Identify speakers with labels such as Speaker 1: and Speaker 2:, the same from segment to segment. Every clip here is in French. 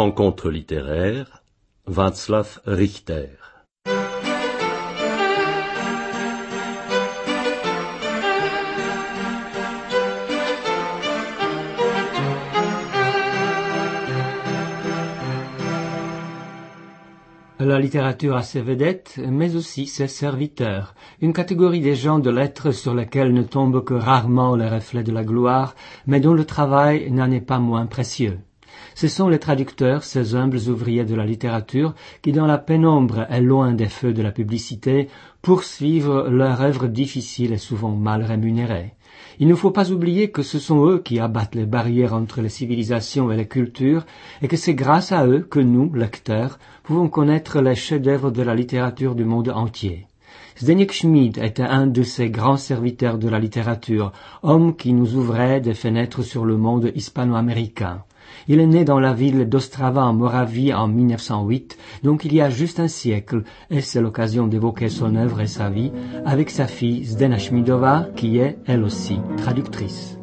Speaker 1: Rencontre littéraire, Václav Richter.
Speaker 2: La littérature a ses vedettes, mais aussi ses serviteurs, une catégorie des gens de lettres sur lesquels ne tombent que rarement les reflets de la gloire, mais dont le travail n'en est pas moins précieux. Ce sont les traducteurs, ces humbles ouvriers de la littérature, qui dans la pénombre et loin des feux de la publicité, poursuivent leur œuvre difficile et souvent mal rémunérée. Il ne faut pas oublier que ce sont eux qui abattent les barrières entre les civilisations et les cultures, et que c'est grâce à eux que nous, lecteurs, pouvons connaître les chefs-d'œuvre de la littérature du monde entier. Zdeněk Šmíd était un de ces grands serviteurs de la littérature, homme qui nous ouvrait des fenêtres sur le monde hispano-américain. Il est né dans la ville d'Ostrava en Moravie en 1908, donc il y a juste un siècle, et c'est l'occasion d'évoquer son œuvre et sa vie avec sa fille Zdena Šmídová, qui est, elle aussi, traductrice.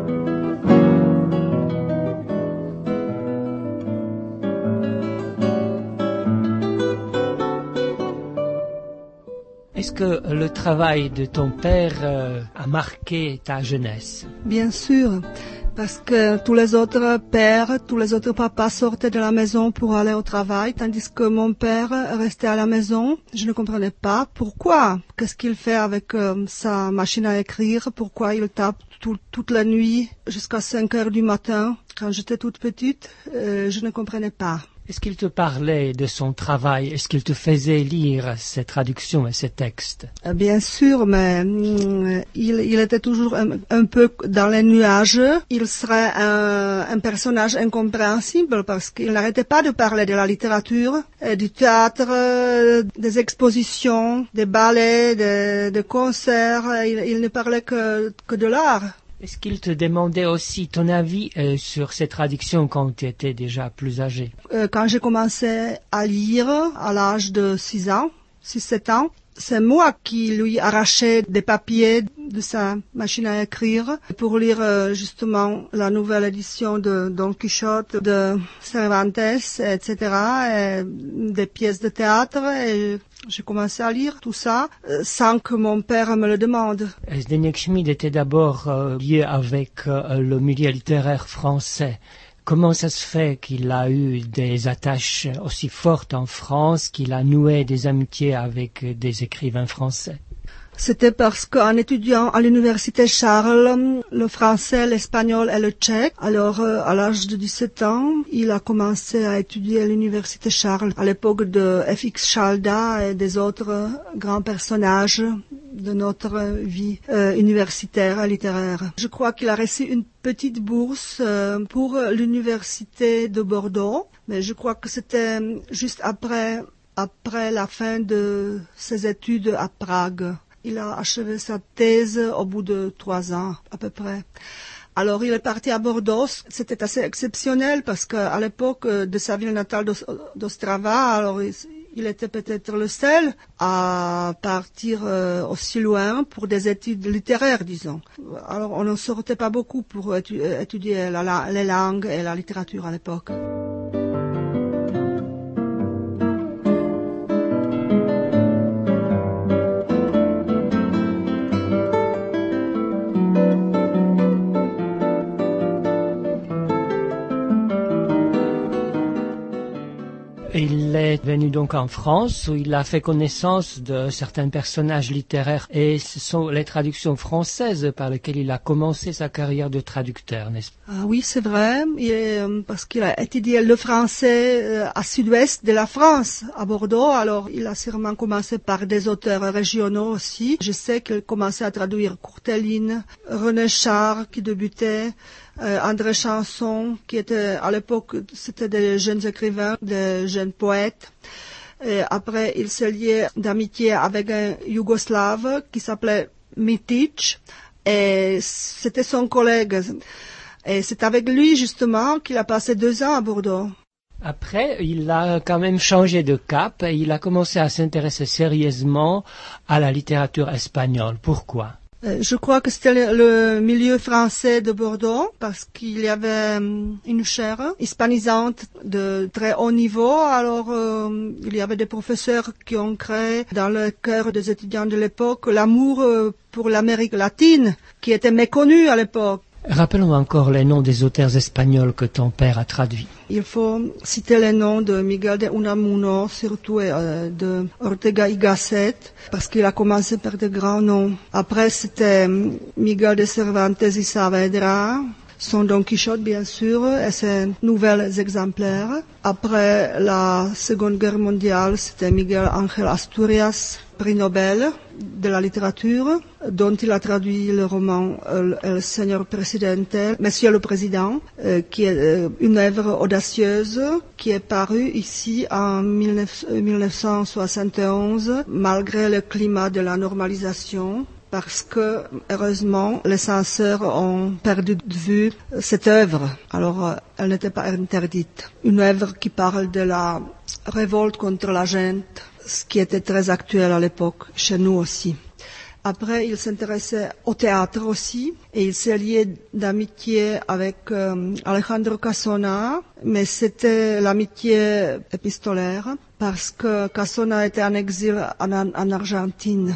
Speaker 2: Est-ce que le travail de ton père a marqué ta jeunesse?
Speaker 3: Bien sûr, parce que tous les autres pères, tous les autres papas sortaient de la maison pour aller au travail, tandis que mon père restait à la maison. Je ne comprenais pas pourquoi. Qu'est-ce qu'il fait avec sa machine à écrire? Pourquoi il tape toute la nuit jusqu'à 5 heures du matin? Quand j'étais toute petite, je ne comprenais pas.
Speaker 2: Est-ce qu'il te parlait de son travail? Est-ce qu'il te faisait lire ses traductions et ses textes?
Speaker 3: Bien sûr, mais il était toujours un peu dans les nuages. Il serait un personnage incompréhensible parce qu'il n'arrêtait pas de parler de la littérature, du théâtre, des expositions, des ballets, des concerts. Il ne parlait que de l'art.
Speaker 2: Est-ce qu'il te demandait aussi ton avis sur ces traductions quand tu étais déjà plus âgé?
Speaker 3: Quand j'ai commencé à lire à l'âge de 6-7 ans, c'est moi qui lui arrachais des papiers de sa machine à écrire pour lire justement la nouvelle édition de Don Quichotte, de Cervantes, etc., et des pièces de théâtre. Et j'ai commencé à lire tout ça sans que mon père me le demande.
Speaker 2: Zdeněk Šmíd était d'abord lié avec le milieu littéraire français. Comment ça se fait qu'il a eu des attaches aussi fortes en France, qu'il a noué des amitiés avec des écrivains français?
Speaker 3: C'était parce qu'en étudiant à l'université Charles, le français, l'espagnol et le tchèque, alors à l'âge de 17 ans, il a commencé à étudier à l'université Charles, à l'époque de F.X. Chalda et des autres grands personnages de notre vie universitaire et littéraire. Je crois qu'il a reçu une petite bourse pour l'université de Bordeaux, mais je crois que c'était juste après la fin de ses études à Prague. Il a achevé sa thèse au bout de 3 ans, à peu près. Alors, il est parti à Bordeaux. C'était assez exceptionnel parce qu'à l'époque de sa ville natale d'Ostrava, alors il était peut-être le seul à partir aussi loin pour des études littéraires, disons. Alors, on ne sortait pas beaucoup pour étudier les langues et la littérature à l'époque.
Speaker 2: Il est venu donc en France où il a fait connaissance de certains personnages littéraires et ce sont les traductions françaises par lesquelles il a commencé sa carrière de traducteur, n'est-ce pas?
Speaker 3: Ah oui, c'est vrai, parce qu'il a étudié le français à sud-ouest de la France, à Bordeaux, alors il a sûrement commencé par des auteurs régionaux aussi. Je sais qu'il commençait à traduire Courteline, René Char qui débutait, André Chanson, qui était à l'époque, c'était des jeunes écrivains, des jeunes poètes. Et après, il s'est lié d'amitié avec un Yougoslave qui s'appelait Mitic, et c'était son collègue. Et c'est avec lui, justement, qu'il a passé 2 ans à Bordeaux.
Speaker 2: Après, il a quand même changé de cap et il a commencé à s'intéresser sérieusement à la littérature espagnole. Pourquoi?
Speaker 3: Je crois que c'était le milieu français de Bordeaux parce qu'il y avait une chaire hispanisante de très haut niveau. Alors, il y avait des professeurs qui ont créé dans le cœur des étudiants de l'époque l'amour pour l'Amérique latine qui était méconnu à l'époque.
Speaker 2: Rappelons encore les noms des auteurs espagnols que ton père a traduits.
Speaker 3: Il faut citer les noms de Miguel de Unamuno, surtout de Ortega y Gasset, parce qu'il a commencé par de grands noms. Après, c'était Miguel de Cervantes y Saavedra, son Don Quichotte, bien sûr, et ses nouvelles exemplaires. Après la Seconde Guerre mondiale, c'était Miguel Ángel Asturias, prix Nobel de la littérature, dont il a traduit le roman El Señor Presidente, Monsieur le Président, qui est une œuvre audacieuse qui est parue ici en 1971, malgré le climat de la normalisation. Parce que, heureusement, les censeurs ont perdu de vue cette œuvre. Alors, elle n'était pas interdite. Une œuvre qui parle de la révolte contre la gente, ce qui était très actuel à l'époque, chez nous aussi. Après, il s'intéressait au théâtre aussi, et il s'est lié d'amitié avec Alejandro Casona, mais c'était l'amitié épistolaire, parce que Casona était en exil en Argentine.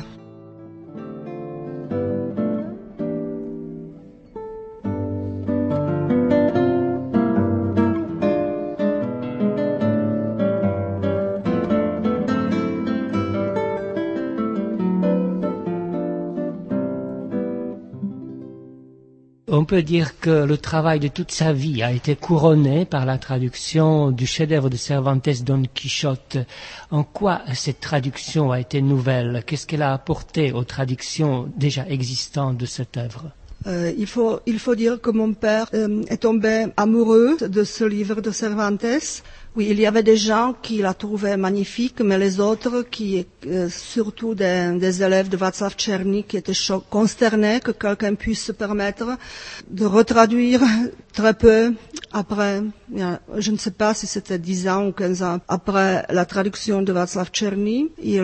Speaker 2: On peut dire que le travail de toute sa vie a été couronné par la traduction du chef-d'œuvre de Cervantes Don Quichotte. En quoi cette traduction a été nouvelle? Qu'est-ce qu'elle a apporté aux traductions déjà existantes de cette œuvre?
Speaker 3: Il faut dire que mon père est tombé amoureux de ce livre de Cervantes. Oui, il y avait des gens qui la trouvaient magnifique, mais les autres, surtout des élèves de Václav Černý, qui étaient consternés que quelqu'un puisse se permettre de retraduire très peu après, je ne sais pas si c'était 10 ans ou 15 ans après la traduction de Václav Černý. Il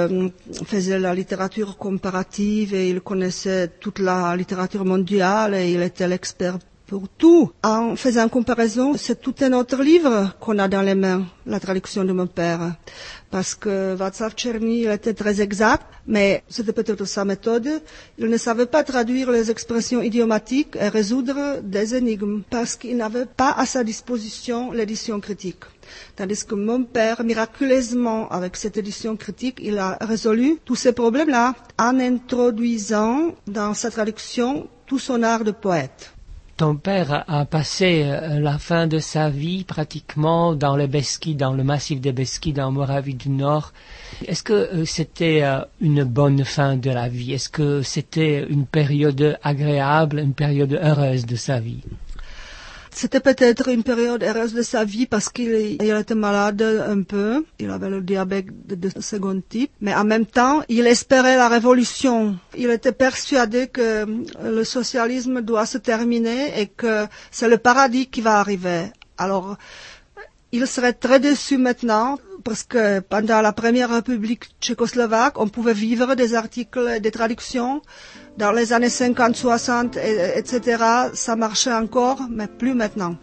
Speaker 3: faisait la littérature comparative et il connaissait toute la littérature mondiale et il était l'expert pour tout. En faisant comparaison, c'est tout un autre livre qu'on a dans les mains, la traduction de mon père. Parce que Václav Černý, il était très exact, mais c'était peut-être sa méthode. Il ne savait pas traduire les expressions idiomatiques et résoudre des énigmes, parce qu'il n'avait pas à sa disposition l'édition critique. Tandis que mon père, miraculeusement, avec cette édition critique, il a résolu tous ces problèmes-là en introduisant dans sa traduction tout son art de poète.
Speaker 2: Ton père a passé la fin de sa vie pratiquement dans les Beskides, dans le massif des Beskides, en Moravie du Nord. Est-ce que c'était une bonne fin de la vie? Est-ce que c'était une période agréable, une période heureuse de sa vie?
Speaker 3: C'était peut-être une période heureuse de sa vie parce qu'il était malade un peu. Il avait le diabète de second type. Mais en même temps, il espérait la révolution. Il était persuadé que le socialisme doit se terminer et que c'est le paradis qui va arriver. Alors, il serait très déçu maintenant parce que pendant la première République tchécoslovaque, on pouvait vivre des articles et des traductions. Dans les années 50, 60, etc., ça marchait encore, mais plus maintenant.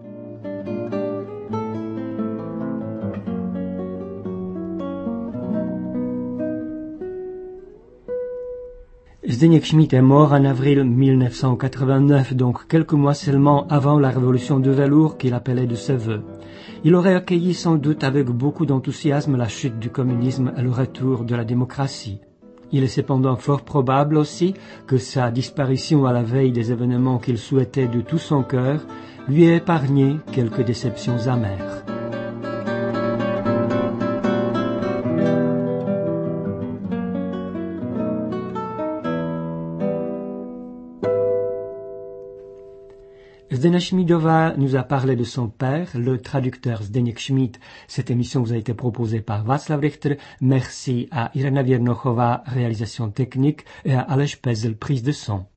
Speaker 2: Zdeněk Šmíd est mort en avril 1989, donc quelques mois seulement avant la révolution de velours qu'il appelait de ses vœux. Il aurait accueilli sans doute avec beaucoup d'enthousiasme la chute du communisme et le retour de la démocratie. Il est cependant fort probable aussi que sa disparition à la veille des événements qu'il souhaitait de tout son cœur lui ait épargné quelques déceptions amères. Zdena Šmídová nous a parlé de son père, le traducteur Zdeněk Šmíd. Cette émission vous a été proposée par Václav Richter. Merci à Irena Věrnochová, réalisation technique, et à Aleš Pezel, prise de son.